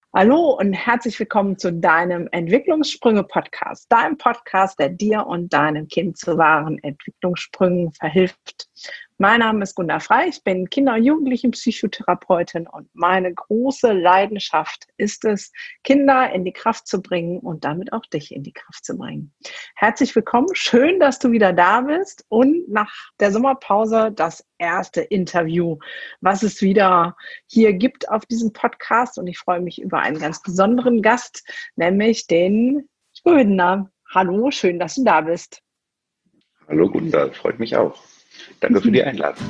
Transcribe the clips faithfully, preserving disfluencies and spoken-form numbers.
Hallo und herzlich willkommen zu deinem Entwicklungssprünge-Podcast, deinem Podcast, der dir und deinem Kind zu wahren Entwicklungssprüngen verhilft. Mein Name ist Gunda Frei, ich bin Kinder- und Jugendlichen-Psychotherapeutin und meine große Leidenschaft ist es, Kinder in die Kraft zu bringen und damit auch dich in die Kraft zu bringen. Herzlich willkommen, schön, dass du wieder da bist und nach der Sommerpause das erste Interview, was es wieder hier gibt auf diesem Podcast, und ich freue mich über einen ganz besonderen Gast, nämlich den Grödner. Hallo, schön, dass du da bist. Hallo Gunda, freut mich auch. Danke für die Einladung.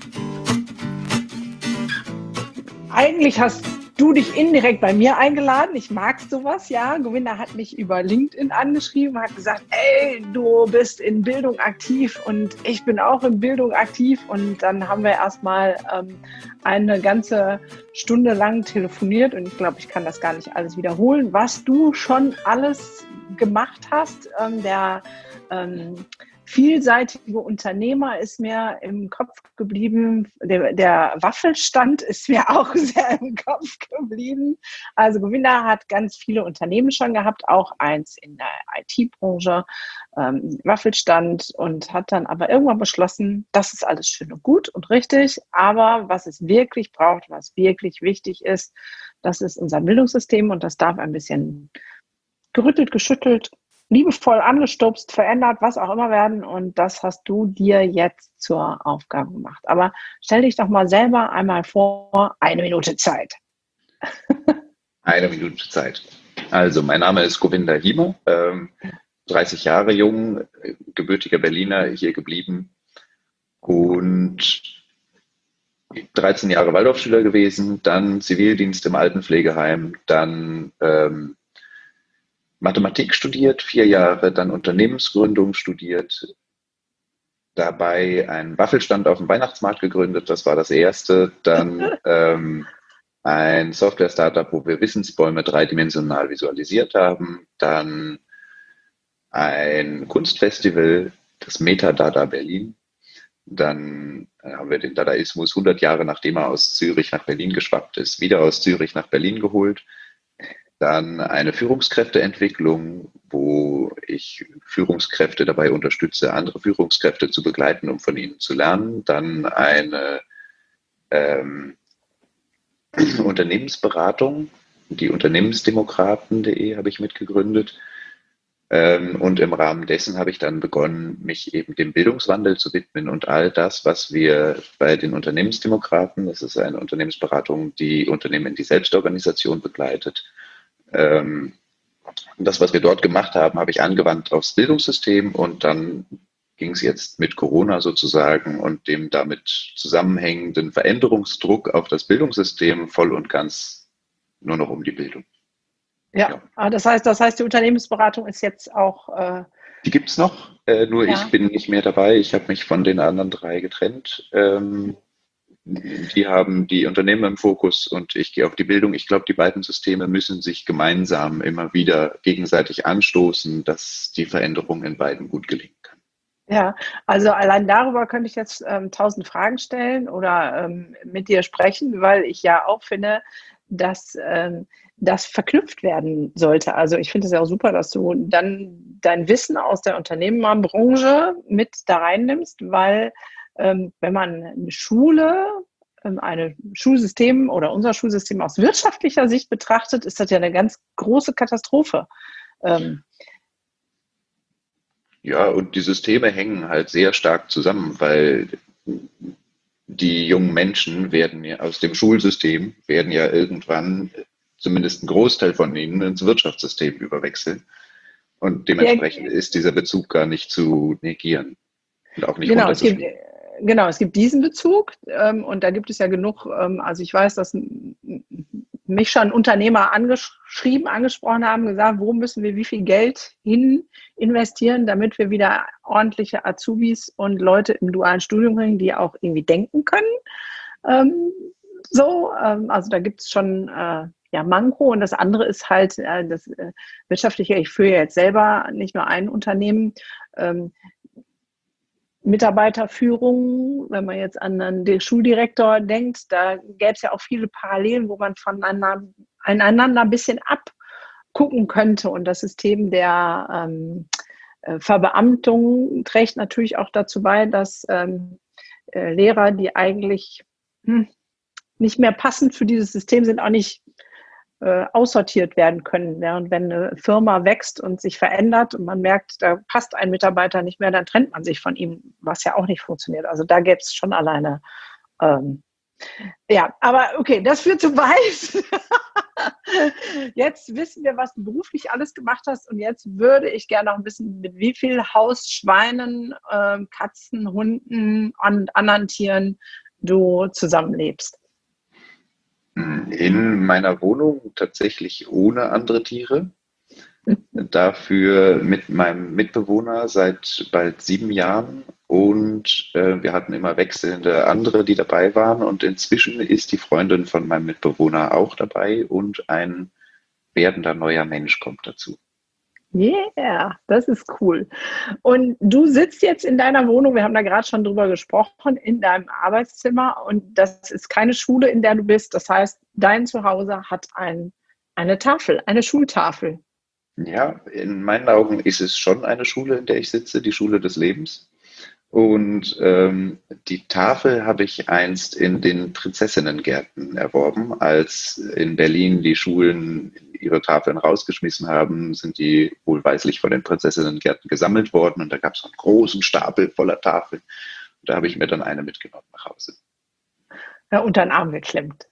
Eigentlich hast du dich indirekt bei mir eingeladen. Ich mag sowas, ja. Govinda hat mich über LinkedIn angeschrieben, hat gesagt, ey, du bist in Bildung aktiv und ich bin auch in Bildung aktiv. Und dann haben wir erstmal ähm, eine ganze Stunde lang telefoniert und ich glaube, ich kann das gar nicht alles wiederholen, was du schon alles gemacht hast. Ähm, der ähm, vielseitige Unternehmer ist mir im Kopf geblieben. Der, der Waffelstand ist mir auch sehr im Kopf geblieben. Also Govinda hat ganz viele Unternehmen schon gehabt, auch eins in der I T-Branche, ähm, Waffelstand, und hat dann aber irgendwann beschlossen, das ist alles schön und gut und richtig, aber was es wirklich braucht, was wirklich wichtig ist, das ist unser Bildungssystem, und das darf ein bisschen gerüttelt, geschüttelt, liebevoll angestupst, verändert, was auch immer werden. Und das hast du dir jetzt zur Aufgabe gemacht. Aber stell dich doch mal selber einmal vor, eine Minute Zeit. Eine Minute Zeit. Also, mein Name ist Govinda Hiemer, ähm, dreißig Jahre jung, gebürtiger Berliner, hier geblieben und dreizehn Jahre Waldorfschüler gewesen, dann Zivildienst im Altenpflegeheim, dann ähm, Mathematik studiert, vier Jahre, dann Unternehmensgründung studiert, dabei einen Waffelstand auf dem Weihnachtsmarkt gegründet, das war das erste, dann ähm, ein Software-Startup, wo wir Wissensbäume dreidimensional visualisiert haben, dann ein Kunstfestival, das Metadada Berlin, dann haben wir den Dadaismus hundert Jahre, nachdem er aus Zürich nach Berlin geschwappt ist, wieder aus Zürich nach Berlin geholt. Dann eine Führungskräfteentwicklung, wo ich Führungskräfte dabei unterstütze, andere Führungskräfte zu begleiten, um von ihnen zu lernen. Dann eine ähm, Unternehmensberatung, die Unternehmensdemokraten punkt de habe ich mitgegründet. Ähm, und im Rahmen dessen habe ich dann begonnen, mich eben dem Bildungswandel zu widmen und all das, was wir bei den Unternehmensdemokraten, das ist eine Unternehmensberatung, die Unternehmen in die Selbstorganisation begleitet, ähm, das, was wir dort gemacht haben, habe ich angewandt aufs Bildungssystem, und dann ging es jetzt mit Corona sozusagen und dem damit zusammenhängenden Veränderungsdruck auf das Bildungssystem voll und ganz nur noch um die Bildung. Ja, ja. Das heißt, das heißt, die Unternehmensberatung ist jetzt auch. Äh, die gibt es noch, äh, nur ja. Ich bin nicht mehr dabei. Ich habe mich von den anderen drei getrennt. Ähm, Die haben die Unternehmen im Fokus und ich gehe auf die Bildung. Ich glaube, die beiden Systeme müssen sich gemeinsam immer wieder gegenseitig anstoßen, dass die Veränderung in beiden gut gelingen kann. Ja, also allein darüber könnte ich jetzt ähm, tausend Fragen stellen oder ähm, mit dir sprechen, weil ich ja auch finde, dass ähm, das verknüpft werden sollte. Also ich finde es ja auch super, dass du dann dein Wissen aus der Unternehmerbranche mit da reinnimmst, weil ähm, wenn man eine Schule, ähm, ein Schulsystem oder unser Schulsystem aus wirtschaftlicher Sicht betrachtet, ist das ja eine ganz große Katastrophe. Ähm, Ja, und die Systeme hängen halt sehr stark zusammen, weil die jungen Menschen werden ja aus dem Schulsystem, werden ja irgendwann, zumindest ein Großteil von ihnen, ins Wirtschaftssystem überwechseln. Und dementsprechend ja, ist dieser Bezug gar nicht zu negieren und auch nicht Genau, es gibt, runterzuspielen. genau, es gibt diesen Bezug ähm, und da gibt es ja genug, ähm, also ich weiß, dass m- mich schon Unternehmer angeschrieben, angesprochen haben, gesagt, wo müssen wir wie viel Geld hin investieren, damit wir wieder ordentliche Azubis und Leute im dualen Studium bringen, die auch irgendwie denken können. Ähm, so, ähm, also da gibt es schon äh, ja, Manko, und das andere ist halt äh, das äh, Wirtschaftliche. Ich führe jetzt selber nicht nur ein Unternehmen. Ähm, Mitarbeiterführung, wenn man jetzt an den Schuldirektor denkt, da gäbe es ja auch viele Parallelen, wo man voneinander einander ein bisschen abgucken könnte. Und das System der ähm, äh, Verbeamtung trägt natürlich auch dazu bei, dass ähm, äh, Lehrer, die eigentlich hm, nicht mehr passend für dieses System sind, auch nicht äh, aussortiert werden können. Während wenn eine Firma wächst und sich verändert und man merkt, da passt ein Mitarbeiter nicht mehr, dann trennt man sich von ihm, was ja auch nicht funktioniert. Also da gäbe es schon alleine. Ähm, ja, aber okay, das führt zu weit. Jetzt wissen wir, was du beruflich alles gemacht hast und jetzt würde ich gerne noch wissen, mit wie viel Hausschweinen, äh, Katzen, Hunden und anderen Tieren du zusammenlebst. In meiner Wohnung tatsächlich ohne andere Tiere. Dafür mit meinem Mitbewohner seit bald sieben Jahren und äh, wir hatten immer wechselnde andere, die dabei waren und inzwischen ist die Freundin von meinem Mitbewohner auch dabei und ein werdender neuer Mensch kommt dazu. Yeah, das ist cool. Und du sitzt jetzt in deiner Wohnung, wir haben da gerade schon drüber gesprochen, in deinem Arbeitszimmer und das ist keine Schule, in der du bist. Das heißt, dein Zuhause hat ein, eine Tafel, eine Schultafel. Ja, in meinen Augen ist es schon eine Schule, in der ich sitze, die Schule des Lebens. Und ähm, die Tafel habe ich einst in den Prinzessinnengärten erworben. Als in Berlin die Schulen ihre Tafeln rausgeschmissen haben, sind die wohlweislich von den Prinzessinnengärten gesammelt worden. Und da gab es einen großen Stapel voller Tafeln. Und da habe ich mir dann eine mitgenommen nach Hause. Ja, unter den Arm geklemmt.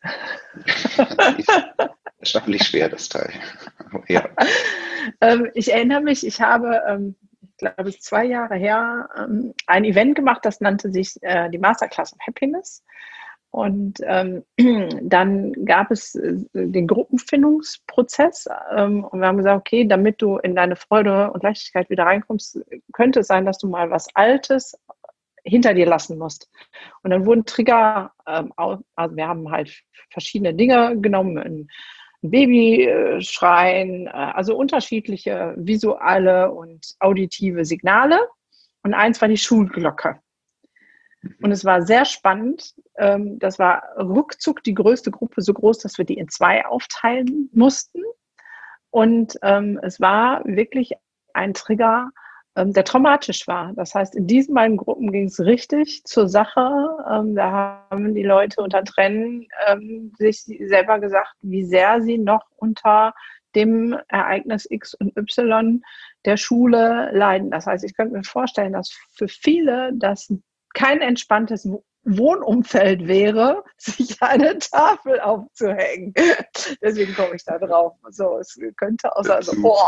Ist erstaunlich schwer, das Teil. Ja. ähm, ich erinnere mich, ich habe... Ähm, ich glaube, es ist zwei Jahre her, ähm, ein Event gemacht, das nannte sich äh, die Masterclass of Happiness. Und ähm, dann gab es äh, den Gruppenfindungsprozess. Ähm, und wir haben gesagt, okay, damit du in deine Freude und Leichtigkeit wieder reinkommst, könnte es sein, dass du mal was Altes hinter dir lassen musst. Und dann wurden Trigger, ähm, also wir haben halt verschiedene Dinge genommen, Baby schreien, also unterschiedliche visuelle und auditive Signale. Und eins war die Schulglocke. Und es war sehr spannend. Das war ruckzuck die größte Gruppe, so groß, dass wir die in zwei aufteilen mussten. Und es war wirklich ein Trigger, der traumatisch war. Das heißt, in diesen beiden Gruppen ging es richtig zur Sache. Ähm, da haben die Leute unter Tränen ähm, sich selber gesagt, wie sehr sie noch unter dem Ereignis X und Y der Schule leiden. Das heißt, ich könnte mir vorstellen, dass für viele das kein entspanntes Wohnumfeld wäre, sich eine Tafel aufzuhängen. Deswegen komme ich da drauf. So, es könnte auch sein, so, boah.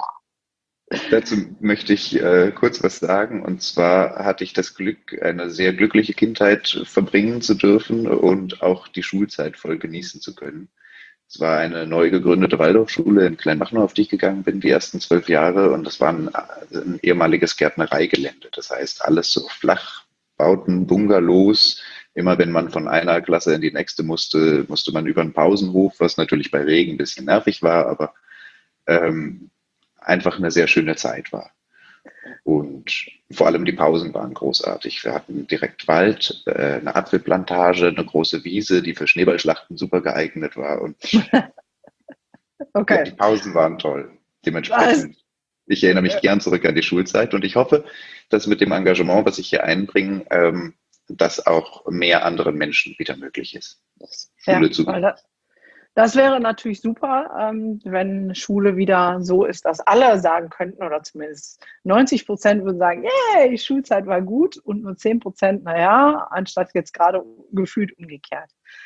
Dazu möchte ich äh, kurz was sagen. Und zwar hatte ich das Glück, eine sehr glückliche Kindheit verbringen zu dürfen und auch die Schulzeit voll genießen zu können. Es war eine neu gegründete Waldorfschule in Kleinmachnow, auf die ich gegangen bin, die ersten zwölf Jahre. Und das war ein, ein ehemaliges Gärtnereigelände. Das heißt, alles so Flachbauten, Bungalows. Immer wenn man von einer Klasse in die nächste musste, musste man über einen Pausenhof, was natürlich bei Regen ein bisschen nervig war, aber ähm, einfach eine sehr schöne Zeit war. Und vor allem die Pausen waren großartig. Wir hatten direkt Wald, äh, eine Apfelplantage, eine große Wiese, die für Schneeballschlachten super geeignet war. Und okay. Ja, die Pausen waren toll. Dementsprechend, was? Ich erinnere mich gern zurück an die Schulzeit und ich hoffe, dass mit dem Engagement, was ich hier einbringe, ähm, das auch mehr anderen Menschen wieder möglich ist. Schule ja, zu das, das wäre natürlich super, ähm, wenn Schule wieder so ist, dass alle sagen könnten, oder zumindest neunzig Prozent würden sagen, yeah, die Schulzeit war gut und nur zehn Prozent, naja, anstatt jetzt gerade gefühlt umgekehrt.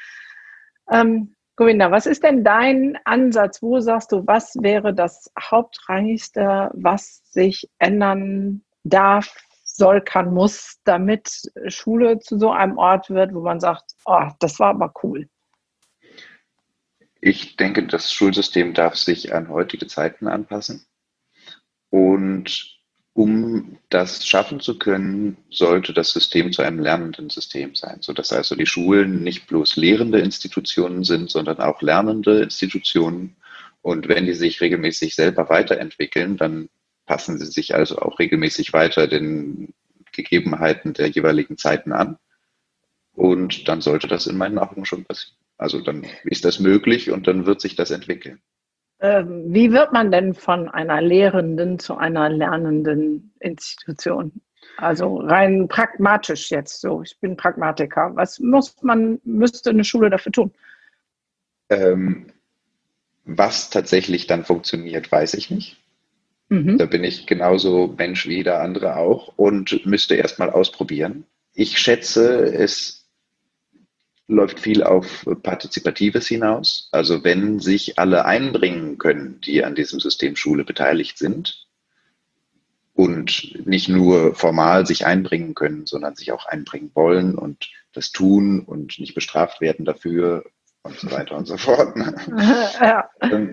Ähm, Govinda, was ist denn dein Ansatz? Wo sagst du, was wäre das Hauptrangigste, was sich ändern darf, soll, kann, muss, damit Schule zu so einem Ort wird, wo man sagt, oh, das war aber cool? Ich denke, das Schulsystem darf sich an heutige Zeiten anpassen. Und um das schaffen zu können, sollte das System zu einem lernenden System sein, sodass also die Schulen nicht bloß lehrende Institutionen sind, sondern auch lernende Institutionen. Und wenn die sich regelmäßig selber weiterentwickeln, dann passen sie sich also auch regelmäßig weiter den Gegebenheiten der jeweiligen Zeiten an. Und dann sollte das in meinen Augen schon passieren. Also dann ist das möglich und dann wird sich das entwickeln. Ähm, wie wird man denn von einer Lehrenden zu einer lernenden Institution? Also rein pragmatisch jetzt so. Ich bin Pragmatiker. Was muss man, müsste eine Schule dafür tun? Ähm, was tatsächlich dann funktioniert, weiß ich nicht. Da Mhm. bin ich genauso Mensch wie jeder andere auch und müsste erst mal ausprobieren. Ich schätze, es läuft viel auf Partizipatives hinaus. Also wenn sich alle einbringen können, die an diesem System Schule beteiligt sind und nicht nur formal sich einbringen können, sondern sich auch einbringen wollen und das tun und nicht bestraft werden dafür und so weiter und so fort, Ja.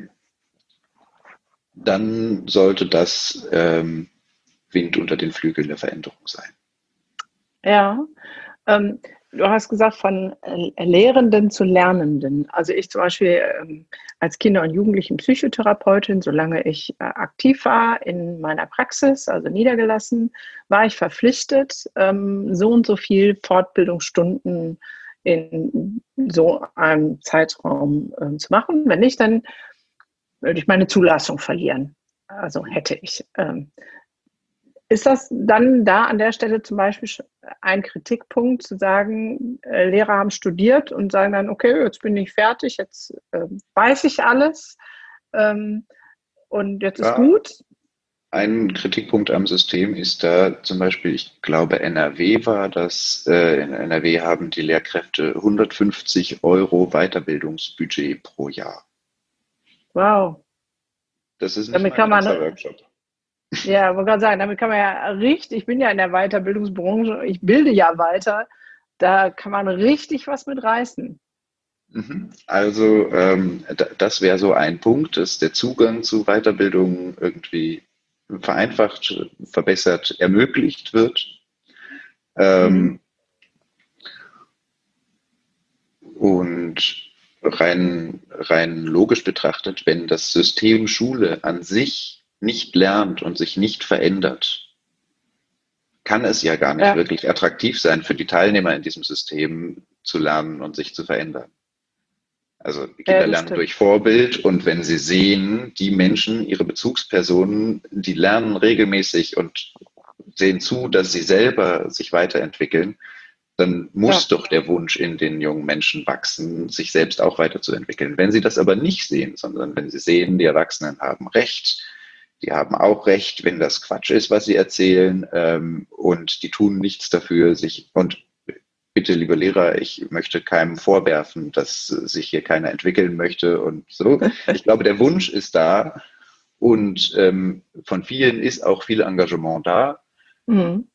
dann sollte das ähm, Wind unter den Flügeln der Veränderung sein. Ja. Ähm, du hast gesagt, von äh, Lehrenden zu Lernenden. Also ich zum Beispiel ähm, als Kinder- und Jugendlichen-Psychotherapeutin, solange ich äh, aktiv war in meiner Praxis, also niedergelassen, war ich verpflichtet, ähm, so und so viel Fortbildungsstunden in so einem Zeitraum äh, zu machen. Wenn nicht, dann würde ich meine Zulassung verlieren. Also hätte ich. Ähm, ist das dann da an der Stelle zum Beispiel ein Kritikpunkt, zu sagen, äh, Lehrer haben studiert und sagen dann, okay, jetzt bin ich fertig, jetzt äh, weiß ich alles ähm, und jetzt ist Ja, gut? ein Kritikpunkt am System ist da zum Beispiel, ich glaube, N R W war das. Äh, in N R W haben die Lehrkräfte hundertfünfzig Euro Weiterbildungsbudget pro Jahr. Wow, Das ist nicht damit mal ein kann ganzer man, Workshop. ja, ich wollte gerade sagen, damit kann man ja richtig, ich bin ja in der Weiterbildungsbranche, ich bilde ja weiter, da kann man richtig was mit reißen. Mhm. Also ähm, da- das wäre so ein Punkt, dass der Zugang zu Weiterbildung irgendwie vereinfacht, verbessert, ermöglicht wird. Mhm. Ähm, und rein, rein logisch betrachtet, wenn das System Schule an sich nicht lernt und sich nicht verändert, kann es ja gar nicht Ja, wirklich attraktiv sein für die Teilnehmer in diesem System zu lernen und sich zu verändern. Also die ja, Kinder das lernen stimmt. durch Vorbild und wenn sie sehen, die Menschen, ihre Bezugspersonen, die lernen regelmäßig und sehen zu, dass sie selber sich weiterentwickeln, dann muss Ja, doch der Wunsch in den jungen Menschen wachsen, sich selbst auch weiterzuentwickeln. Wenn sie das aber nicht sehen, sondern wenn sie sehen, die Erwachsenen haben recht, die haben auch recht, wenn das Quatsch ist, was sie erzählen, ähm, und die tun nichts dafür, sich und bitte, liebe Lehrer, ich möchte keinem vorwerfen, dass sich hier keiner entwickeln möchte und so. Ich glaube, der Wunsch ist da und ähm, von vielen ist auch viel Engagement da. mhm.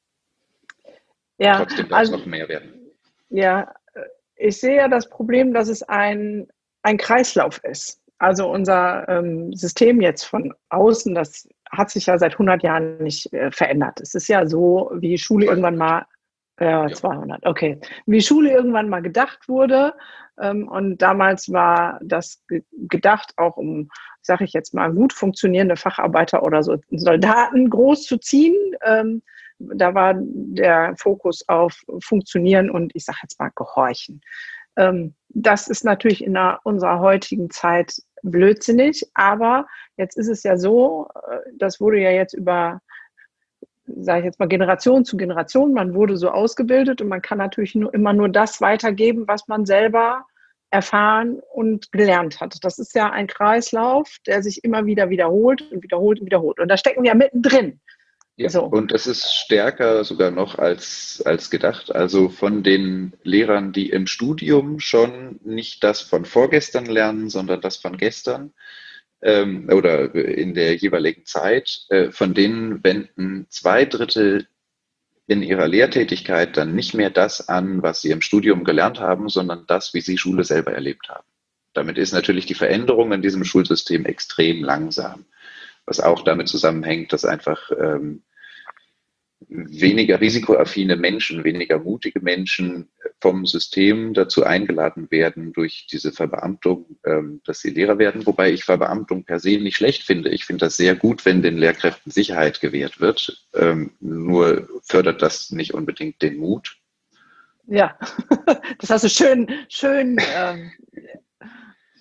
Ja, Trotzdem darf es also noch mehr werden. ja, ich sehe ja das Problem, dass es ein, ein Kreislauf ist. Also unser ähm, System jetzt von außen, das hat sich ja seit hundert Jahren nicht äh, verändert. Es ist ja so, wie Schule irgendwann zweihundert. mal, äh, Ja. zweihundert, okay, wie Schule irgendwann mal gedacht wurde. Ähm, und damals war das ge gedacht, auch um, sage ich jetzt mal, gut funktionierende Facharbeiter oder so Soldaten groß zu ziehen. Ähm, da war der Fokus auf Funktionieren und ich sage jetzt mal Gehorchen. Ähm, das ist natürlich in der, unserer heutigen Zeit blödsinnig, aber jetzt ist es ja so, äh, das wurde ja jetzt über, sage ich jetzt mal, Generation zu Generation, man wurde so ausgebildet und man kann natürlich nur, immer nur das weitergeben, was man selber erfahren und gelernt hat. Das ist ja ein Kreislauf, der sich immer wieder wiederholt und wiederholt und wiederholt. Und da stecken wir ja mittendrin. Ja, So. und das ist stärker sogar noch als, als gedacht. Also von den Lehrern, die im Studium schon nicht das von vorgestern lernen, sondern das von gestern ähm, oder in der jeweiligen Zeit, äh, von denen wenden zwei Drittel in ihrer Lehrtätigkeit dann nicht mehr das an, was sie im Studium gelernt haben, sondern das, wie sie Schule selber erlebt haben. Damit ist natürlich die Veränderung in diesem Schulsystem extrem langsam, was auch damit zusammenhängt, dass einfach ähm, weniger risikoaffine Menschen, weniger mutige Menschen vom System dazu eingeladen werden durch diese Verbeamtung, ähm, dass sie Lehrer werden. Wobei ich Verbeamtung per se nicht schlecht finde. Ich finde das sehr gut, wenn den Lehrkräften Sicherheit gewährt wird. Ähm, nur fördert das nicht unbedingt den Mut. Ja, das hast du schön, schön ähm,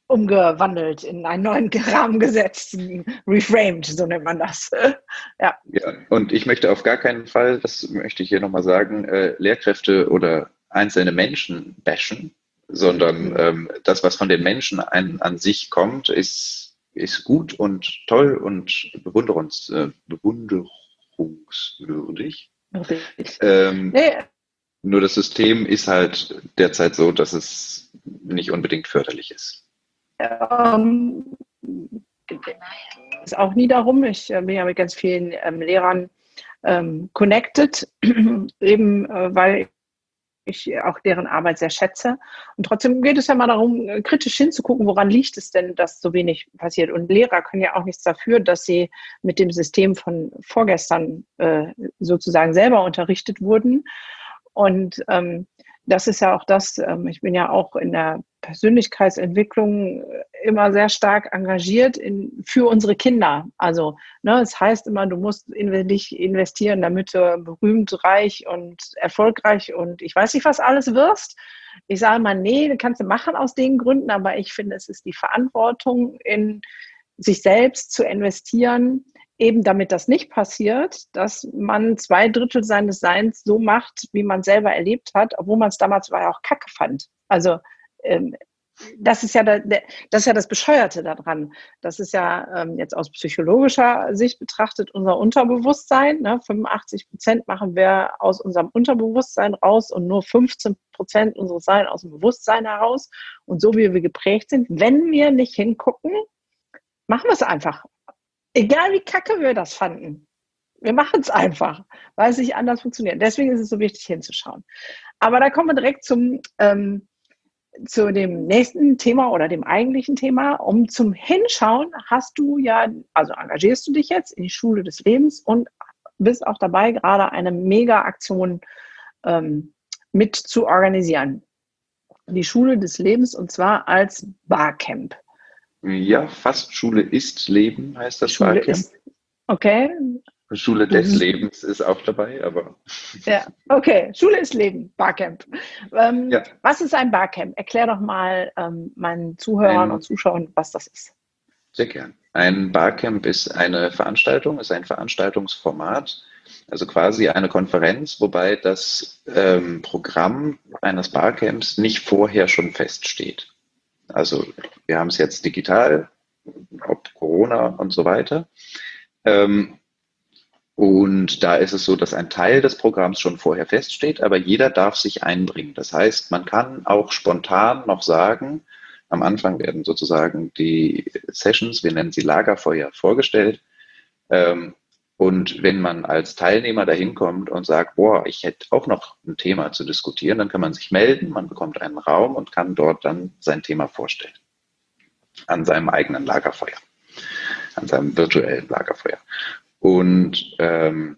umgewandelt, in einen neuen Rahmen gesetzt, reframed, so nennt man das. Ja. Ja, und ich möchte auf gar keinen Fall, das möchte ich hier nochmal sagen, äh, Lehrkräfte oder einzelne Menschen bashen, sondern Mhm. ähm, das, was von den Menschen ein, an sich kommt, ist, ist gut und toll und bewunderungs, äh, bewunderungswürdig. Richtig. Ähm, Nee, nur das System ist halt derzeit so, dass es nicht unbedingt förderlich ist. ähm, ist auch nie darum. Ich äh, bin ja mit ganz vielen ähm, Lehrern ähm, connected, eben äh, weil ich auch deren Arbeit sehr schätze. Und trotzdem geht es ja mal darum, äh, kritisch hinzugucken, woran liegt es denn, dass so wenig passiert. Und Lehrer können ja auch nichts dafür, dass sie mit dem System von vorgestern äh, sozusagen selber unterrichtet wurden. Und ähm, das ist ja auch das, ähm, ich bin ja auch in der Persönlichkeitsentwicklung immer sehr stark engagiert in, für unsere Kinder. Also ne, es heißt immer, du musst in dich investieren, damit du berühmt, reich und erfolgreich und ich weiß nicht, was alles wirst. Ich sage mal, nee, das kannst du machen aus den Gründen, aber ich finde, es ist die Verantwortung, in sich selbst zu investieren, eben damit das nicht passiert, dass man zwei Drittel seines Seins so macht, wie man selber erlebt hat, obwohl man es damals war ja auch kacke fand. Also ähm, das ist ja der, der, das ist ja das Bescheuerte daran. Das ist ja ähm, jetzt aus psychologischer Sicht betrachtet unser Unterbewusstsein. Ne? fünfundachtzig Prozent machen wir aus unserem Unterbewusstsein raus und nur fünfzehn Prozent unseres Seins aus dem Bewusstsein heraus. Und so wie wir geprägt sind, wenn wir nicht hingucken, machen wir es einfach. Egal wie kacke wir das fanden. Wir machen es einfach, weil es nicht anders funktioniert. Deswegen ist es so wichtig hinzuschauen. Aber da kommen wir direkt zum, ähm, zu dem nächsten Thema oder dem eigentlichen Thema. Um zum Hinschauen hast du ja, also engagierst du dich jetzt in die Schule des Lebens und bist auch dabei, gerade eine Mega-Aktion ähm, mit zu organisieren. Die Schule des Lebens und zwar als Barcamp. Ja, fast Schule ist Leben, heißt das Schule Barcamp. ist, okay, Schule du, des Lebens ist auch dabei, aber ja, okay, Schule ist Leben, Barcamp. Ähm, ja, was ist ein Barcamp? Erklär doch mal ähm, meinen Zuhörern und ein, Zuschauern, was das ist. sehr gern. Ein Barcamp ist eine Veranstaltung, ist ein Veranstaltungsformat, also quasi eine Konferenz, wobei das ähm, Programm eines Barcamps nicht vorher schon feststeht. Also wir haben es jetzt digital, ob Corona und so weiter. Ähm, Und da ist es so, dass ein Teil des Programms schon vorher feststeht, aber jeder darf sich einbringen. Das heißt, man kann auch spontan noch sagen, am Anfang werden sozusagen die Sessions, wir nennen sie Lagerfeuer, vorgestellt. Ähm, und wenn man als Teilnehmer dahin kommt und sagt, boah, ich hätte auch noch ein Thema zu diskutieren, dann kann man sich melden, man bekommt einen Raum und kann dort dann sein Thema vorstellen. An seinem eigenen Lagerfeuer, an seinem virtuellen Lagerfeuer. Und ähm,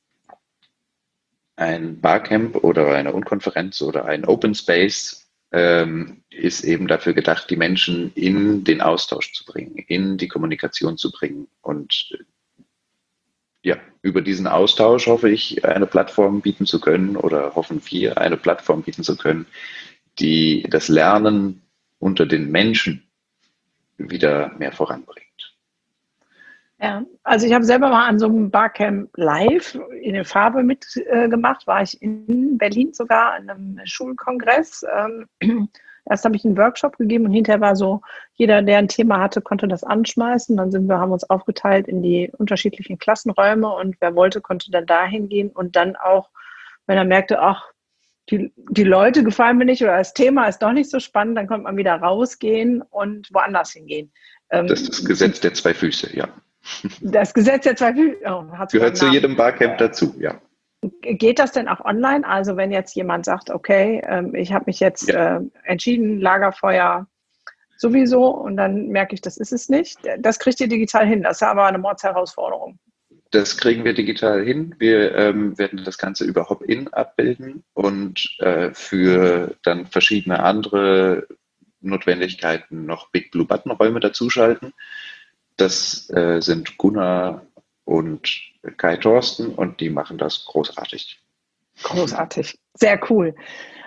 ein Barcamp oder eine Unkonferenz oder ein Open Space ähm, ist eben dafür gedacht, die Menschen in den Austausch zu bringen, in die Kommunikation zu bringen. Und ja, über diesen Austausch hoffe ich, eine Plattform bieten zu können oder hoffen wir, eine Plattform bieten zu können, die das Lernen unter den Menschen wieder mehr voranbringt. Ja, also ich habe selber mal an so einem Barcamp live in der Farbe mitgemacht, äh, war ich in Berlin sogar an einem Schulkongress. Ähm, erst habe ich einen Workshop gegeben und hinterher war so, jeder, der ein Thema hatte, konnte das anschmeißen. Dann sind wir, haben uns aufgeteilt in die unterschiedlichen Klassenräume und wer wollte, konnte dann dahin gehen und dann auch, wenn er merkte, ach, die, die Leute gefallen mir nicht oder das Thema ist doch nicht so spannend, dann konnte man wieder rausgehen und woanders hingehen. Das ist das Gesetz der zwei Füße, ja. Das Gesetz der zwei Füße oh, hat Gehört zu Namen. jedem Barcamp dazu, ja. Geht das denn auch online? Also wenn jetzt jemand sagt, okay, ähm, ich habe mich jetzt Ja. äh, entschieden, Lagerfeuer sowieso und dann merke ich, das ist es nicht. Das kriegt ihr digital hin. Das ist aber eine Mordsherausforderung. Das kriegen wir digital hin. Wir ähm, werden das Ganze über Hop-In abbilden und äh, für dann verschiedene andere Notwendigkeiten noch Big Blue Button Räume dazuschalten. Das äh, sind Gunnar und Kai Thorsten und die machen das großartig. Großartig. Sehr cool.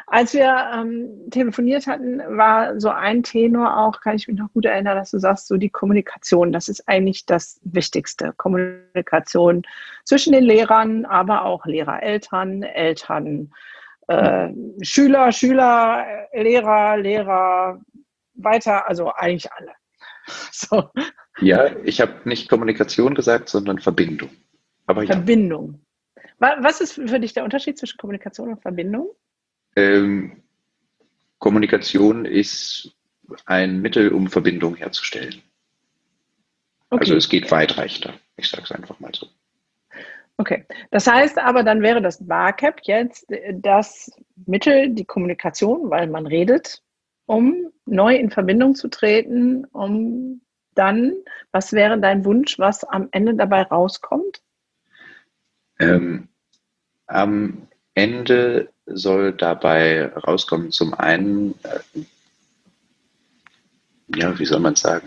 Als wir ähm, telefoniert hatten, war so ein Tenor auch, kann ich mich noch gut erinnern, dass du sagst, so die Kommunikation, das ist eigentlich das Wichtigste. Kommunikation zwischen den Lehrern, aber auch Lehrer, Eltern, Eltern, äh, Schüler, Schüler, Lehrer, Lehrer, weiter, also eigentlich alle. So. Ja, ich habe nicht Kommunikation gesagt, sondern Verbindung. Aber ja. Verbindung. Was ist für dich der Unterschied zwischen Kommunikation und Verbindung? Ähm, Kommunikation ist ein Mittel, um Verbindung herzustellen. Okay. Also es geht weitreichender. Ich sage es einfach mal so. Okay, das heißt aber, dann wäre das BarCamp jetzt das Mittel, die Kommunikation, weil man redet, um neu in Verbindung zu treten, um dann, was wäre dein Wunsch, was am Ende dabei rauskommt? Ähm, am Ende soll dabei rauskommen, zum einen, äh, ja, wie soll man es sagen?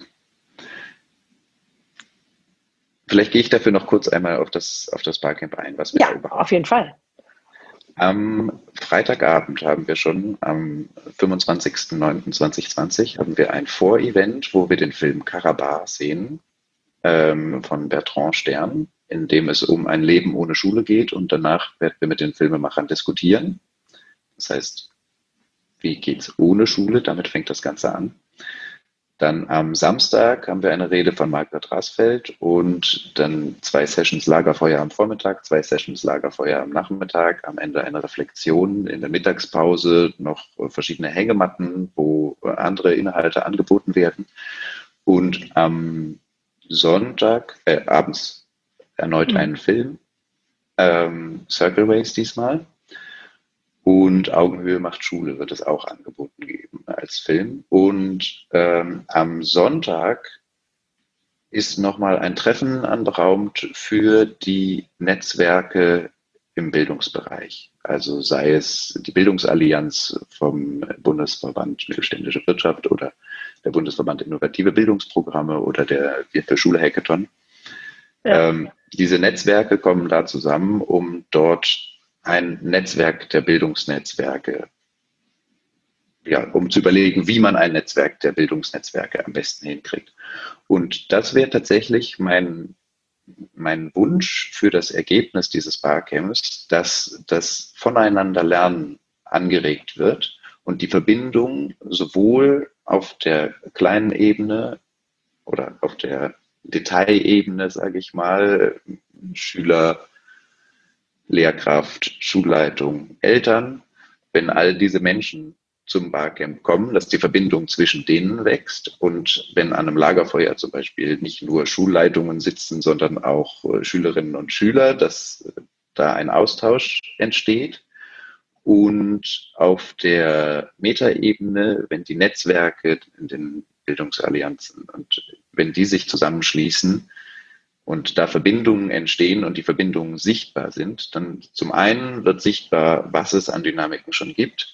Vielleicht gehe ich dafür noch kurz einmal auf das, auf das BarCamp ein. Was wir ja, auf jeden Fall. Am Freitagabend haben wir schon, am fünfundzwanzigsten neunten zweitausendzwanzig, haben wir ein Vorevent, wo wir den Film Karabar sehen, ähm, von Bertrand Stern, in dem es um ein Leben ohne Schule geht, und danach werden wir mit den Filmemachern diskutieren. Das heißt, wie geht's ohne Schule? Damit fängt das Ganze an. Dann am Samstag haben wir eine Rede von Margret Rasfeld und dann zwei Sessions Lagerfeuer am Vormittag, zwei Sessions Lagerfeuer am Nachmittag, am Ende eine Reflexion, in der Mittagspause noch verschiedene Hängematten, wo andere Inhalte angeboten werden, und am Sonntag, äh, abends erneut mhm. einen Film, ähm, Circle Race diesmal. Und Augenhöhe macht Schule wird es auch angeboten geben als Film. Und ähm, am Sonntag ist nochmal ein Treffen anberaumt für die Netzwerke im Bildungsbereich. Also sei es die Bildungsallianz vom Bundesverband Mittelständische Wirtschaft oder der Bundesverband Innovative Bildungsprogramme oder der Wir für Schule Hackathon. Ja. Ähm, diese Netzwerke kommen da zusammen, um dort ein Netzwerk der Bildungsnetzwerke, ja, um zu überlegen, wie man ein Netzwerk der Bildungsnetzwerke am besten hinkriegt. Und das wäre tatsächlich mein, mein Wunsch für das Ergebnis dieses BarCamps, dass das Voneinanderlernen angeregt wird und die Verbindung sowohl auf der kleinen Ebene oder auf der Detailebene, sage ich mal, Schüler, Lehrkraft, Schulleitung, Eltern, wenn all diese Menschen zum BarCamp kommen, dass die Verbindung zwischen denen wächst, und wenn an einem Lagerfeuer zum Beispiel nicht nur Schulleitungen sitzen, sondern auch Schülerinnen und Schüler, dass da ein Austausch entsteht, und auf der Metaebene, wenn die Netzwerke in den Bildungsallianzen und wenn die sich zusammenschließen, und da Verbindungen entstehen und die Verbindungen sichtbar sind, dann zum einen wird sichtbar, was es an Dynamiken schon gibt,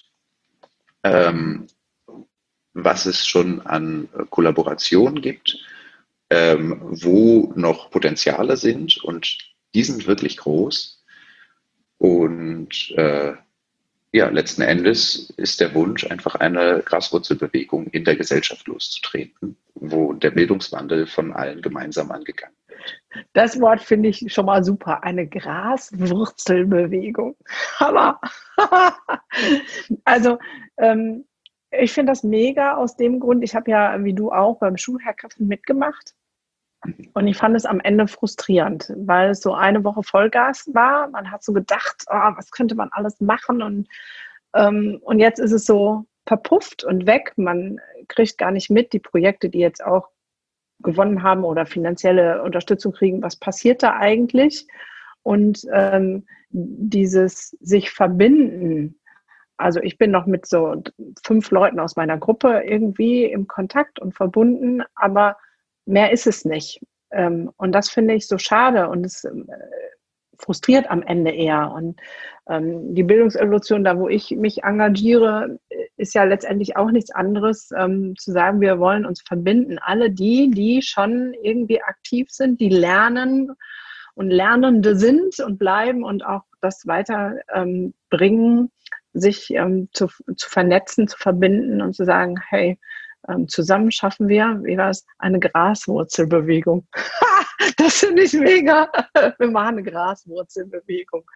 ähm, was es schon an Kollaboration gibt, ähm, wo noch Potenziale sind, und die sind wirklich groß. Und äh, ja, letzten Endes ist der Wunsch, einfach eine Graswurzelbewegung in der Gesellschaft loszutreten, wo der Bildungswandel von allen gemeinsam angegangen wird. Das Wort finde ich schon mal super. Eine Graswurzelbewegung. Hammer. Also ähm, ich finde das mega aus dem Grund, ich habe ja, wie du auch, beim Schulherrkräften mitgemacht. Und ich fand es am Ende frustrierend, weil es so eine Woche Vollgas war. Man hat so gedacht, oh, was könnte man alles machen? Und, ähm, und jetzt ist es so verpufft und weg. Man kriegt gar nicht mit, die Projekte, die jetzt auch gewonnen haben oder finanzielle Unterstützung kriegen, was passiert da eigentlich? Und ähm, dieses sich verbinden. Also ich bin noch mit so fünf Leuten aus meiner Gruppe irgendwie im Kontakt und verbunden, aber mehr ist es nicht. Und das finde ich so schade und es frustriert am Ende eher. Und die Bildungsevolution, da wo ich mich engagiere, ist ja letztendlich auch nichts anderes, zu sagen, wir wollen uns verbinden. Alle die, die schon irgendwie aktiv sind, die lernen und Lernende sind und bleiben und auch das weiterbringen, sich ähm, zu, zu vernetzen, zu verbinden und zu sagen, hey, ähm, zusammen schaffen wir, wie war es, eine Graswurzelbewegung. Das finde ich mega. Wir machen eine Graswurzelbewegung.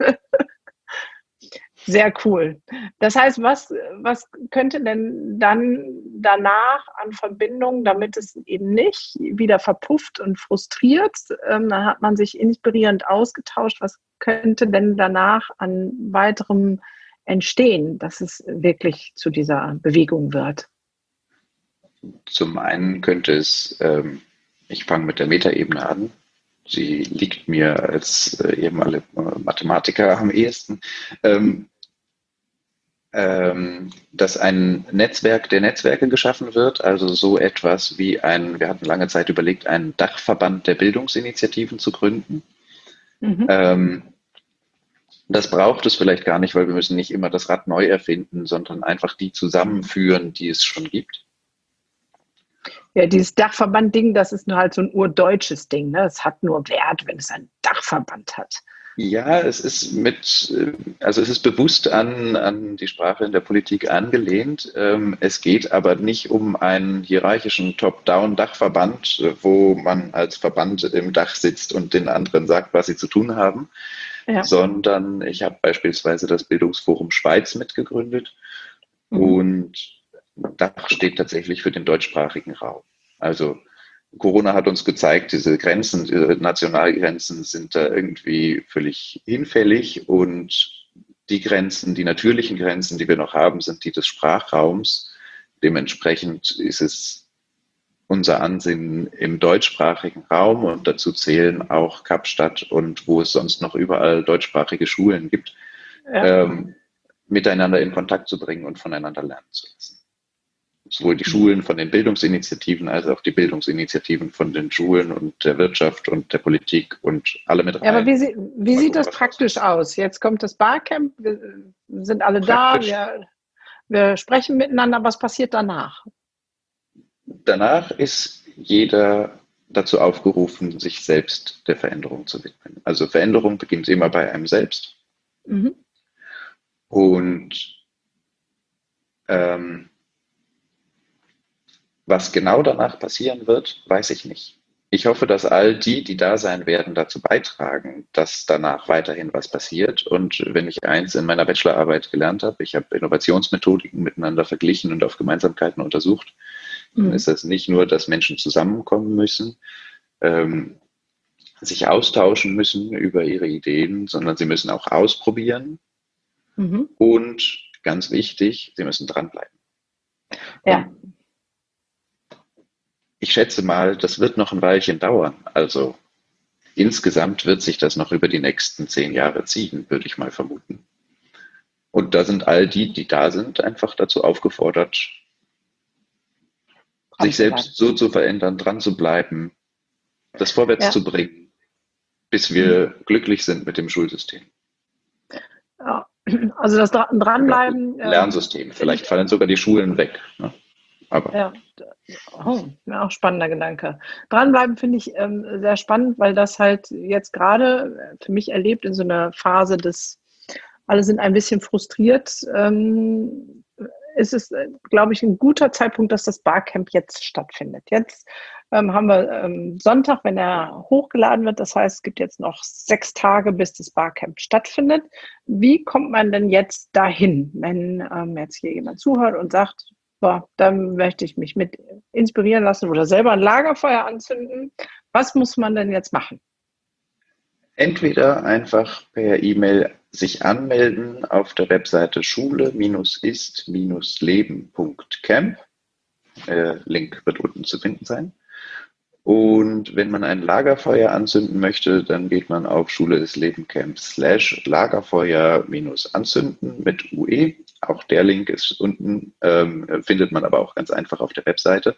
Sehr cool. Das heißt, was, was könnte denn dann danach an Verbindungen, damit es eben nicht wieder verpufft und frustriert, ähm, dann hat man sich inspirierend ausgetauscht, was könnte denn danach an weiterem entstehen, dass es wirklich zu dieser Bewegung wird? Zum einen könnte es, ähm, ich fange mit der Metaebene an, sie liegt mir als äh, ehemaliger Mathematiker am ehesten, ähm, ähm, dass ein Netzwerk der Netzwerke geschaffen wird, also so etwas wie ein, wir hatten lange Zeit überlegt, einen Dachverband der Bildungsinitiativen zu gründen. Mhm. Ähm, das braucht es vielleicht gar nicht, weil wir müssen nicht immer das Rad neu erfinden, sondern einfach die zusammenführen, die es schon gibt. Ja, dieses Dachverband-Ding, das ist nur halt so ein urdeutsches Ding. Ne? Es hat nur Wert, wenn es einen Dachverband hat. Ja, es ist mit, also es ist bewusst an, an die Sprache in der Politik angelehnt. Es geht aber nicht um einen hierarchischen Top-Down-Dachverband, wo man als Verband im Dach sitzt und den anderen sagt, was sie zu tun haben, Ja. sondern ich habe beispielsweise das Bildungsforum Schweiz mitgegründet Mhm. und Dach steht tatsächlich für den deutschsprachigen Raum. Also Corona hat uns gezeigt, diese Grenzen, diese Nationalgrenzen sind da irgendwie völlig hinfällig und die Grenzen, die natürlichen Grenzen, die wir noch haben, sind die des Sprachraums. Dementsprechend ist es unser Ansinnen im deutschsprachigen Raum und dazu zählen auch Kapstadt und wo es sonst noch überall deutschsprachige Schulen gibt, Ja. ähm, miteinander in Kontakt zu bringen und voneinander lernen zu lassen. Sowohl die Schulen von den Bildungsinitiativen als auch die Bildungsinitiativen von den Schulen und der Wirtschaft und der Politik und alle mit rein. Ja, aber wie, sie, wie sieht das praktisch aus? Jetzt kommt das Barcamp, wir sind alle da, wir, wir sprechen miteinander. Was passiert danach? Danach ist jeder dazu aufgerufen, sich selbst der Veränderung zu widmen. Also Veränderung beginnt immer bei einem selbst. Mhm. Und ähm, was genau danach passieren wird, weiß ich nicht. Ich hoffe, dass all die, die da sein werden, dazu beitragen, dass danach weiterhin was passiert. Und wenn ich eins in meiner Bachelorarbeit gelernt habe, ich habe Innovationsmethodiken miteinander verglichen und auf Gemeinsamkeiten untersucht, dann Mhm. ist das nicht nur, dass Menschen zusammenkommen müssen, ähm, sich austauschen müssen über ihre Ideen, sondern sie müssen auch ausprobieren. Mhm. Und ganz wichtig, sie müssen dranbleiben. Ja. Und ich schätze mal, das wird noch ein Weilchen dauern. Also insgesamt wird sich das noch über die nächsten zehn Jahre ziehen, würde ich mal vermuten. Und da sind all die, die da sind, einfach dazu aufgefordert, sich selbst so zu verändern, dran zu bleiben, das vorwärts Ja. zu bringen, bis wir mhm. glücklich sind mit dem Schulsystem. Ja. Also das Dranbleiben. Lernsystem, vielleicht fallen sogar die Schulen weg. Ne? Aber ja, oh, ja, auch spannender Gedanke. Dranbleiben finde ich ähm, sehr spannend, weil das halt jetzt gerade für mich erlebt in so einer Phase des, alle sind ein bisschen frustriert, ähm, ist es, glaube ich, ein guter Zeitpunkt, dass das Barcamp jetzt stattfindet. Jetzt ähm, haben wir ähm, Sonntag, wenn er hochgeladen wird, das heißt, es gibt jetzt noch sechs Tage, bis das Barcamp stattfindet. Wie kommt man denn jetzt dahin, wenn ähm, jetzt hier jemand zuhört und sagt, boah, dann möchte ich mich mit inspirieren lassen oder selber ein Lagerfeuer anzünden? Was muss man denn jetzt machen? Entweder einfach per E-Mail sich anmelden auf der Webseite schule-ist-leben punkt camp. Äh, Link wird unten zu finden sein. Und wenn man ein Lagerfeuer anzünden möchte, dann geht man auf Schule-ist-leben-camp slash Lagerfeuer minus anzünden mit U E. Auch der Link ist unten, ähm, findet man aber auch ganz einfach auf der Webseite.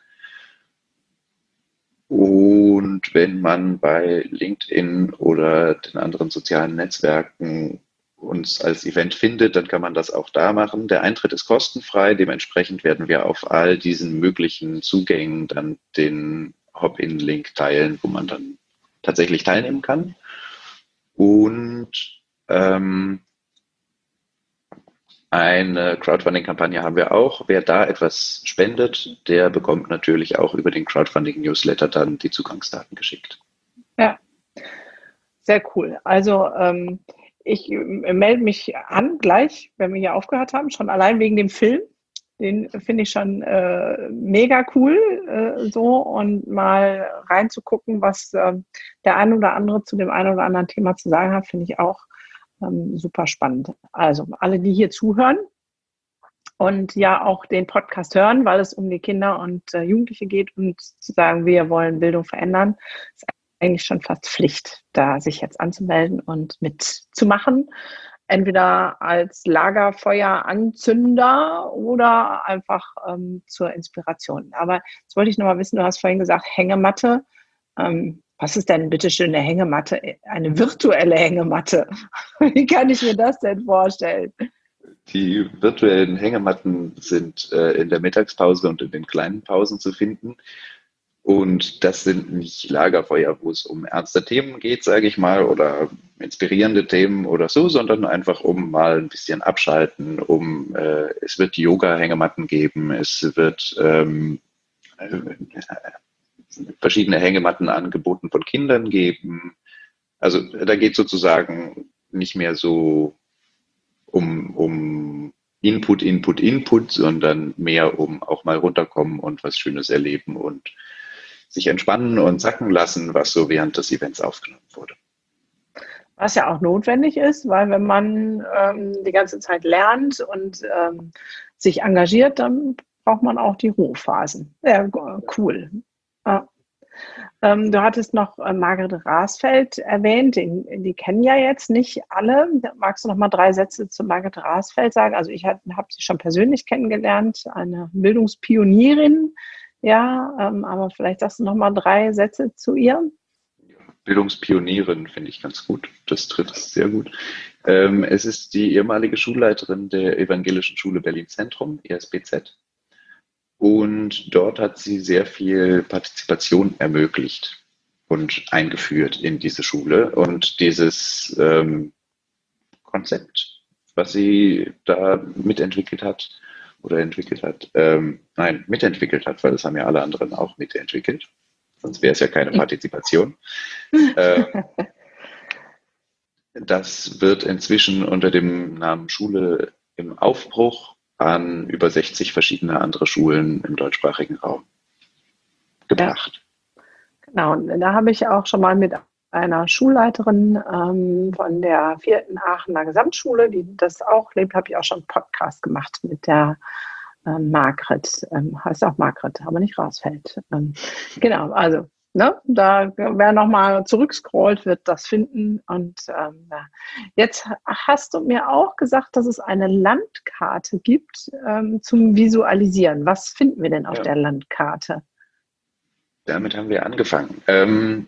Und wenn man bei LinkedIn oder den anderen sozialen Netzwerken uns als Event findet, dann kann man das auch da machen. Der Eintritt ist kostenfrei. Dementsprechend werden wir auf all diesen möglichen Zugängen dann den Hop-in-Link teilen, wo man dann tatsächlich teilnehmen kann. Und ähm, eine Crowdfunding-Kampagne haben wir auch. Wer da etwas spendet, der bekommt natürlich auch über den Crowdfunding-Newsletter dann die Zugangsdaten geschickt. Ja, sehr cool. Also ähm, ich äh, melde mich an gleich, wenn wir hier aufgehört haben, schon allein wegen dem Film. Den finde ich schon äh, mega cool, äh, so und mal reinzugucken, was äh, der ein oder andere zu dem einen oder anderen Thema zu sagen hat, finde ich auch ähm, super spannend. Also alle, die hier zuhören und ja auch den Podcast hören, weil es um die Kinder und äh, Jugendliche geht und zu sagen, wir wollen Bildung verändern, ist eigentlich schon fast Pflicht, da sich jetzt anzumelden und mitzumachen. Entweder als Lagerfeueranzünder oder einfach ähm, zur Inspiration. Aber jetzt wollte ich noch mal wissen, du hast vorhin gesagt, Hängematte. Ähm, was ist denn bitte schön eine Hängematte? Eine virtuelle Hängematte. Wie kann ich mir das denn vorstellen? Die virtuellen Hängematten sind äh, in der Mittagspause und in den kleinen Pausen zu finden. Und das sind nicht Lagerfeuer, wo es um ernste Themen geht, sage ich mal, oder inspirierende Themen oder so, sondern einfach um mal ein bisschen abschalten, um äh, es wird Yoga-Hängematten geben, es wird ähm, äh, verschiedene Hängematten angeboten von Kindern geben. Also da geht sozusagen nicht mehr so um, um Input, Input, Input, sondern mehr um auch mal runterkommen und was Schönes erleben und sich entspannen und sacken lassen, was so während des Events aufgenommen wurde. Was ja auch notwendig ist, weil wenn man ähm, die ganze Zeit lernt und ähm, sich engagiert, dann braucht man auch die Ruhephasen. Ja, cool. Ja. Ähm, du hattest noch äh, Margret Rasfeld erwähnt, den, die kennen ja jetzt nicht alle. Magst du noch mal drei Sätze zu Margret Rasfeld sagen? Also ich habe sie schon persönlich kennengelernt, eine Bildungspionierin. Ja, ähm, aber vielleicht sagst du noch mal drei Sätze zu ihr. Bildungspionierin finde ich ganz gut. Das trifft es sehr gut. Ähm, es ist die ehemalige Schulleiterin der Evangelischen Schule Berlin Zentrum, E S B Z. Und dort hat sie sehr viel Partizipation ermöglicht und eingeführt in diese Schule. Und dieses ähm, Konzept, was sie da mitentwickelt hat, oder entwickelt hat, ähm, nein, mitentwickelt hat, weil das haben ja alle anderen auch mitentwickelt. Sonst wäre es ja keine Partizipation. ähm, das wird inzwischen unter dem Namen Schule im Aufbruch an über sechzig verschiedene andere Schulen im deutschsprachigen Raum gebracht. Ja, genau, und da habe ich auch schon mal mit einer Schulleiterin ähm, von der vierten Aachener Gesamtschule, die das auch lebt, habe ich auch schon einen Podcast gemacht mit der ähm, Margret, ähm, heißt auch Margret, aber nicht Rasfeld. Ähm, genau, also ne, da wer nochmal zurückscrollt, wird das finden. Und ähm, jetzt hast du mir auch gesagt, dass es eine Landkarte gibt ähm, zum Visualisieren. Was finden wir denn auf ja. der Landkarte? Damit haben wir angefangen. Ähm,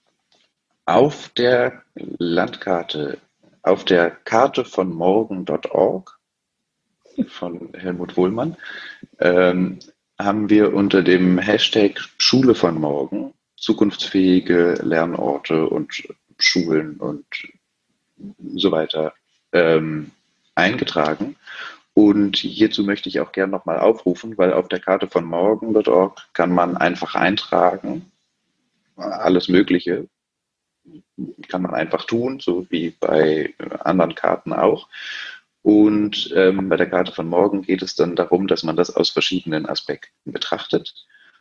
Auf der Landkarte, auf der Karte von morgen Punkt org von Helmut Wohlmann, ähm, haben wir unter dem Hashtag Schule von morgen zukunftsfähige Lernorte und Schulen und so weiter ähm, eingetragen. Und hierzu möchte ich auch gerne nochmal aufrufen, weil auf der Karte von morgen Punkt org kann man einfach eintragen, alles Mögliche, kann man einfach tun, so wie bei anderen Karten auch. Und ähm, bei der Karte von morgen geht es dann darum, dass man das aus verschiedenen Aspekten betrachtet.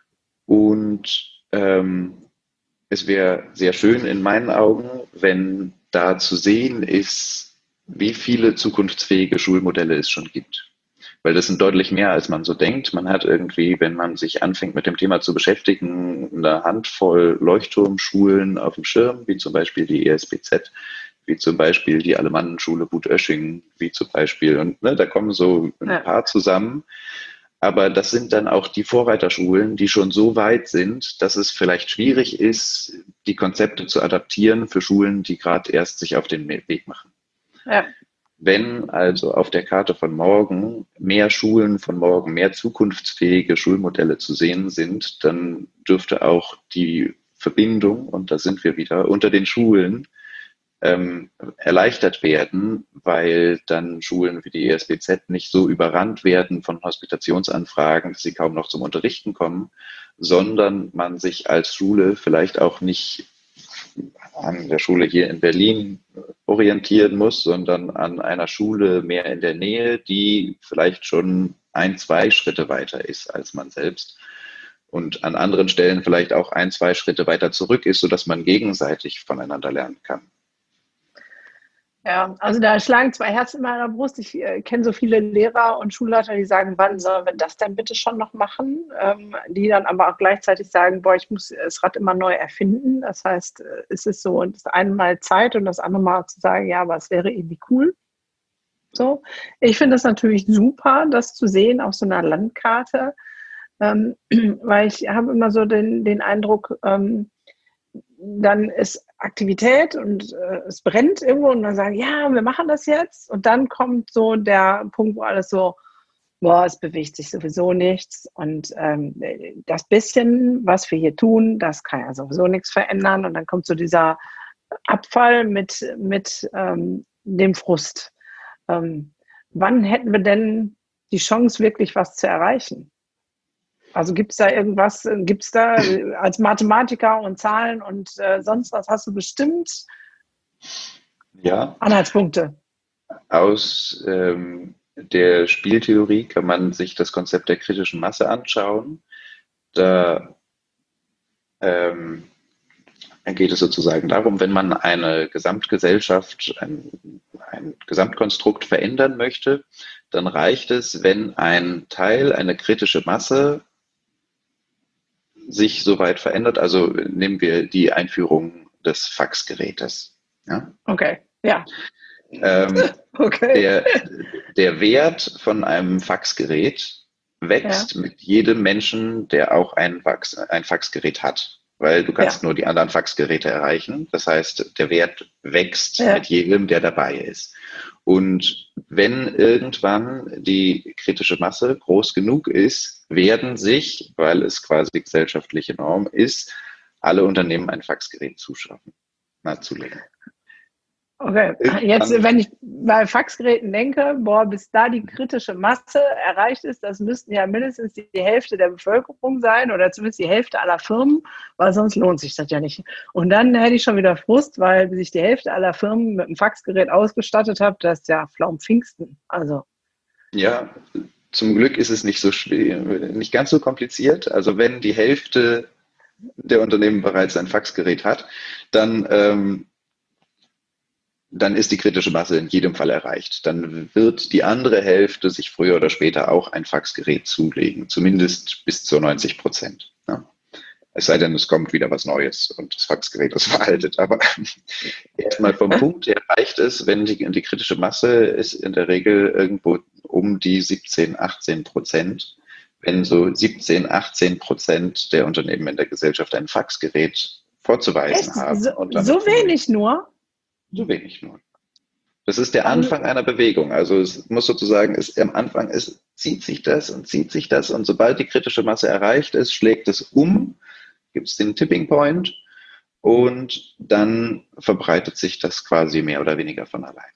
Und ähm, es wäre sehr schön in meinen Augen, wenn da zu sehen ist, wie viele zukunftsfähige Schulmodelle es schon gibt. Weil das sind deutlich mehr, als man so denkt. Man hat irgendwie, wenn man sich anfängt mit dem Thema zu beschäftigen, eine Handvoll Leuchtturmschulen auf dem Schirm, wie zum Beispiel die E S B Z, wie zum Beispiel die Alemannenschule Butöschingen, wie zum Beispiel, und ne, da kommen so ein ja. paar zusammen. Aber das sind dann auch die Vorreiterschulen, die schon so weit sind, dass es vielleicht schwierig ist, die Konzepte zu adaptieren für Schulen, die gerade erst sich auf den Weg machen. Ja. Wenn also auf der Karte von morgen mehr Schulen von morgen, mehr zukunftsfähige Schulmodelle zu sehen sind, dann dürfte auch die Verbindung, und da sind wir wieder, unter den Schulen ähm, erleichtert werden, weil dann Schulen wie die E S B Z nicht so überrannt werden von Hospitationsanfragen, dass sie kaum noch zum Unterrichten kommen, sondern man sich als Schule vielleicht auch nicht an der Schule hier in Berlin orientieren muss, sondern an einer Schule mehr in der Nähe, die vielleicht schon ein, zwei Schritte weiter ist als man selbst und an anderen Stellen vielleicht auch ein, zwei Schritte weiter zurück ist, sodass man gegenseitig voneinander lernen kann. Ja, also da schlagen zwei Herzen in meiner Brust. Ich äh, kenne so viele Lehrer und Schulleiter, die sagen, wann sollen wir das denn bitte schon noch machen? Ähm, die dann aber auch gleichzeitig sagen, boah, ich muss das Rad immer neu erfinden. Das heißt, äh, es ist so, das eine Mal Zeit und das andere Mal zu sagen, ja, aber es wäre irgendwie cool. So. Ich finde das natürlich super, das zu sehen auf so einer Landkarte, ähm, weil ich habe immer so den, den Eindruck, ähm, dann ist Aktivität und äh, es brennt irgendwo und dann sagen, ja, wir machen das jetzt. Und dann kommt so der Punkt, wo alles so, boah, es bewegt sich sowieso nichts. Und ähm, das bisschen, was wir hier tun, das kann ja sowieso nichts verändern. Und dann kommt so dieser Abfall mit, mit ähm, dem Frust. Ähm, wann hätten wir denn die Chance, wirklich was zu erreichen? Also gibt es da irgendwas, gibt es da als Mathematiker und Zahlen und äh, sonst was, hast du bestimmt Ja, Anhaltspunkte? aus ähm, der Spieltheorie kann man sich das Konzept der kritischen Masse anschauen. Da ähm, geht es sozusagen darum, wenn man eine Gesamtgesellschaft, ein, ein Gesamtkonstrukt verändern möchte, dann reicht es, wenn ein Teil, eine kritische Masse sich soweit verändert. Also nehmen wir die Einführung des Faxgerätes. Ja? Okay, ja. Ähm, Okay. der, der Wert von einem Faxgerät wächst Ja. mit jedem Menschen, der auch ein, Fax, ein Faxgerät hat. Weil du kannst Ja. nur die anderen Faxgeräte erreichen. Das heißt, der Wert wächst Ja. mit jedem, der dabei ist. Und wenn irgendwann die kritische Masse groß genug ist, werden sich, weil es quasi gesellschaftliche Norm ist, alle Unternehmen ein Faxgerät zuschaffen, na, zulegen. Okay, jetzt, wenn ich bei Faxgeräten denke, boah, bis da die kritische Masse erreicht ist, das müssten ja mindestens die Hälfte der Bevölkerung sein oder zumindest die Hälfte aller Firmen, weil sonst lohnt sich das ja nicht. Und dann hätte ich schon wieder Frust, weil bis ich die Hälfte aller Firmen mit einem Faxgerät ausgestattet habe, das ist ja Pflaum Pfingsten. Also. Ja, zum Glück ist es nicht so schwer, nicht ganz so kompliziert. Also wenn die Hälfte der Unternehmen bereits ein Faxgerät hat, dann ähm, dann ist die kritische Masse in jedem Fall erreicht. Dann wird die andere Hälfte sich früher oder später auch ein Faxgerät zulegen, zumindest bis zu neunzig Prozent. Ja. Es sei denn, es kommt wieder was Neues und das Faxgerät ist veraltet. Aber erstmal vom Punkt her reicht es, wenn die, die kritische Masse ist in der Regel irgendwo um die siebzehn, achtzehn Prozent. Wenn so siebzehn, achtzehn Prozent der Unternehmen in der Gesellschaft ein Faxgerät vorzuweisen Echt? haben. So, und so wenig nur? So wenig nur. Das ist der Anfang einer Bewegung. Also es muss sozusagen, es, am Anfang es zieht sich das und zieht sich das und sobald die kritische Masse erreicht ist, schlägt es um, gibt es den Tipping Point und dann verbreitet sich das quasi mehr oder weniger von alleine.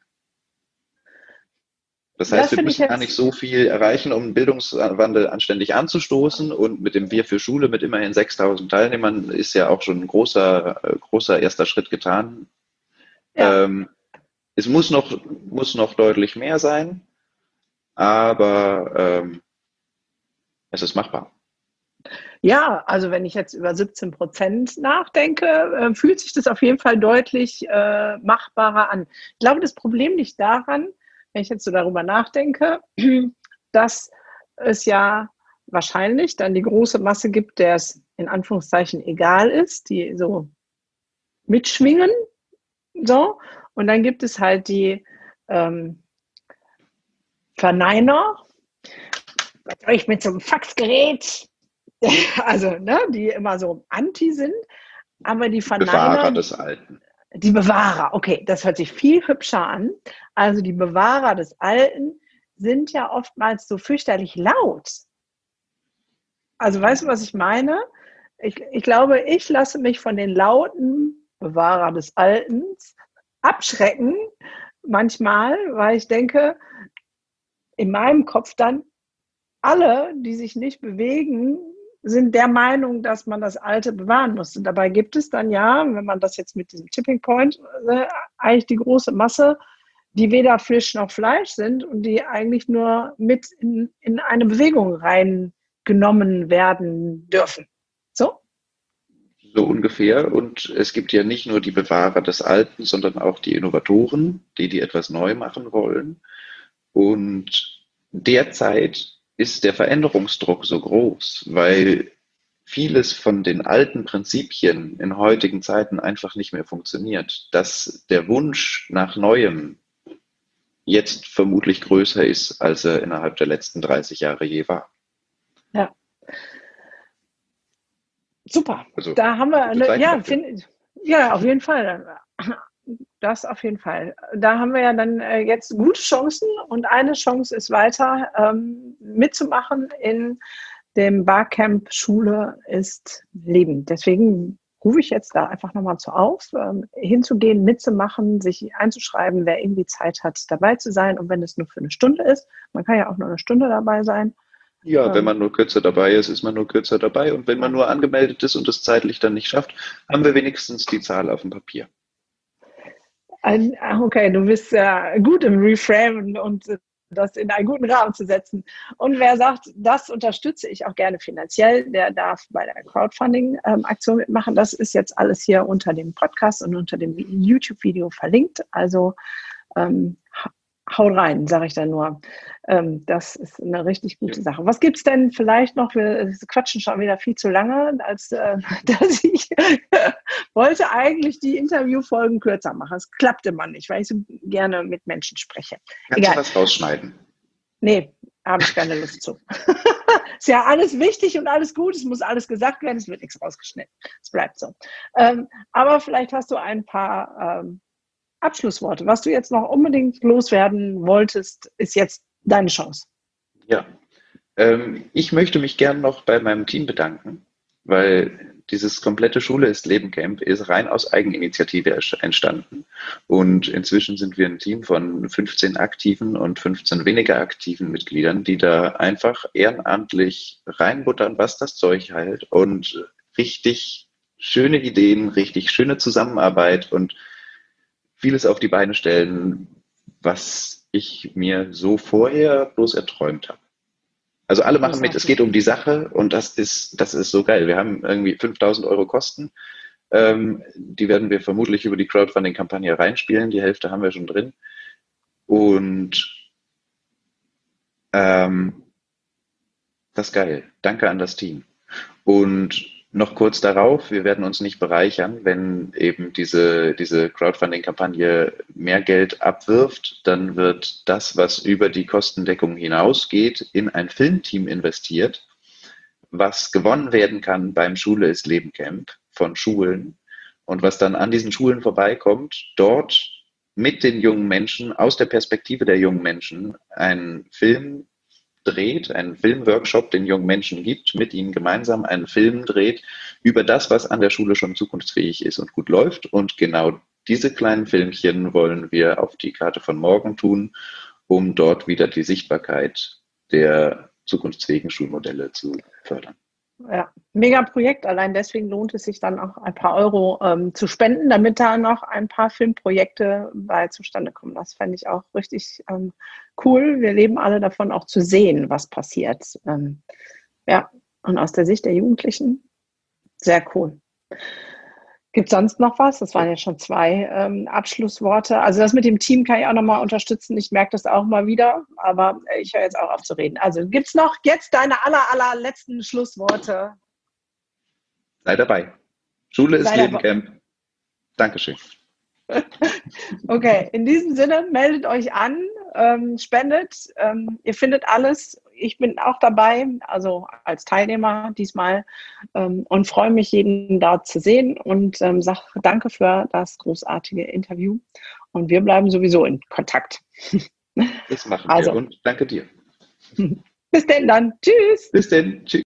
Das heißt, Das wir finde ich müssen gar jetzt. nicht so viel erreichen, um einen Bildungswandel anständig anzustoßen. Und mit dem Wir für Schule mit immerhin sechstausend Teilnehmern ist ja auch schon ein großer, äh, großer erster Schritt getan. Ja. Ähm, Es muss noch, muss noch deutlich mehr sein, aber ähm, es ist machbar. Ja, also wenn ich jetzt über siebzehn Prozent nachdenke, äh, fühlt sich das auf jeden Fall deutlich äh, machbarer an. Ich glaube, das Problem liegt daran, wenn ich jetzt so darüber nachdenke, dass es ja wahrscheinlich dann die große Masse gibt, der es in Anführungszeichen egal ist, die so mitschwingen. So. Und dann gibt es halt die ähm, Verneiner, was soll ich mit so einem Faxgerät? Also, ne, die immer so anti sind, aber die Verneiner, Bewahrer des Alten. die Bewahrer, okay, das hört sich viel hübscher an. Also die Bewahrer des Alten sind ja oftmals so fürchterlich laut. Also weißt du, was ich meine? Ich, ich glaube, ich lasse mich von den lauten Bewahrer des Alten abschrecken manchmal, weil ich denke, in meinem Kopf dann, alle, die sich nicht bewegen, sind der Meinung, dass man das Alte bewahren muss. Und dabei gibt es dann ja, wenn man das jetzt mit diesem Tipping Point, äh, eigentlich die große Masse, die weder Fisch noch Fleisch sind und die eigentlich nur mit in, in eine Bewegung reingenommen werden dürfen. So? So ungefähr. Und es gibt ja nicht nur die Bewahrer des Alten, sondern auch die Innovatoren, die, die etwas neu machen wollen. Und derzeit ist der Veränderungsdruck so groß, weil vieles von den alten Prinzipien in heutigen Zeiten einfach nicht mehr funktioniert, dass der Wunsch nach Neuem jetzt vermutlich größer ist, als er innerhalb der letzten dreißig Jahre je war. Ja. Super. Also, da haben wir eine, ja, find, ja, auf jeden Fall. Das auf jeden Fall. Da haben wir ja dann äh, jetzt gute Chancen und eine Chance ist weiter ähm, mitzumachen in dem Barcamp Schule ist Leben. Deswegen rufe ich jetzt da einfach nochmal zu auf, ähm, hinzugehen, mitzumachen, sich einzuschreiben, wer irgendwie Zeit hat, dabei zu sein. Und wenn es nur für eine Stunde ist, man kann ja auch nur eine Stunde dabei sein. Ja, wenn man nur kürzer dabei ist, ist man nur kürzer dabei. Und wenn man nur angemeldet ist und es zeitlich dann nicht schafft, haben wir wenigstens die Zahl auf dem Papier. Okay, du bist ja gut im Reframen und das in einen guten Rahmen zu setzen. Und wer sagt, das unterstütze ich auch gerne finanziell, der darf bei der Crowdfunding-Aktion mitmachen. Das ist jetzt alles hier unter dem Podcast und unter dem YouTube-Video verlinkt. Also ähm, haut rein, sage ich dann nur. Ähm, das ist eine richtig gute Sache. Was gibt es denn vielleicht noch? Wir quatschen schon wieder viel zu lange, als äh, dass ich wollte eigentlich die Interviewfolgen kürzer machen. Es klappte immer nicht, weil ich so gerne mit Menschen spreche. Kannst Egal. du was rausschneiden? Nee, habe ich keine Lust zu. Ist ja alles wichtig und alles gut, es muss alles gesagt werden, es wird nichts rausgeschnitten. Es bleibt so. Ähm, aber vielleicht hast du ein paar ähm, Abschlussworte. Was du jetzt noch unbedingt loswerden wolltest, ist jetzt deine Chance. Ja, ähm, ich möchte mich gern noch bei meinem Team bedanken, weil dieses komplette Schule ist Leben Camp ist rein aus Eigeninitiative entstanden. Und inzwischen sind wir ein Team von fünfzehn aktiven und fünfzehn weniger aktiven Mitgliedern, die da einfach ehrenamtlich reinbuttern, was das Zeug hält und richtig schöne Ideen, richtig schöne Zusammenarbeit und vieles auf die Beine stellen, was ich mir so vorher bloß erträumt habe. Also alle machen mit, es geht um die Sache und das ist, das ist so geil. Wir haben irgendwie fünftausend Euro Kosten, ähm, die werden wir vermutlich über die Crowdfunding-Kampagne reinspielen, die Hälfte haben wir schon drin und ähm, das ist geil. Danke an das Team. Und noch kurz darauf, wir werden uns nicht bereichern, wenn eben diese, diese Crowdfunding-Kampagne mehr Geld abwirft, dann wird das, was über die Kostendeckung hinausgeht, in ein Filmteam investiert, was gewonnen werden kann beim Schule ist Leben Camp von Schulen und was dann an diesen Schulen vorbeikommt, dort mit den jungen Menschen, aus der Perspektive der jungen Menschen, einen Film dreht, einen Filmworkshop den jungen Menschen gibt, mit ihnen gemeinsam einen Film dreht über das, was an der Schule schon zukunftsfähig ist und gut läuft. Und genau diese kleinen Filmchen wollen wir auf die Karte von morgen tun, um dort wieder die Sichtbarkeit der zukunftsfähigen Schulmodelle zu fördern. Ja, mega Projekt. Allein deswegen lohnt es sich dann auch ein paar Euro ähm, zu spenden, damit da noch ein paar Filmprojekte bei zustande kommen. Das fände ich auch richtig ähm, cool. Wir leben alle davon, auch zu sehen, was passiert. Ähm, ja, und aus der Sicht der Jugendlichen sehr cool. Gibt es sonst noch was? Das waren ja schon zwei ähm, Abschlussworte. Also das mit dem Team kann ich auch nochmal unterstützen. Ich merke das auch mal wieder, aber ich höre jetzt auch auf zu reden. Also gibt es noch jetzt deine aller, aller letzten Schlussworte? Sei dabei. Schule ist Leben Camp. Dankeschön. Okay, in diesem Sinne, meldet euch an, ähm, spendet. Ähm, ihr findet alles. Ich bin auch dabei, also als Teilnehmer diesmal ähm, und freue mich, jeden da zu sehen und ähm, sage danke für das großartige Interview. Und wir bleiben sowieso in Kontakt. Das machen also, wir und danke dir. Bis denn dann. Tschüss. Bis denn. Tschüss.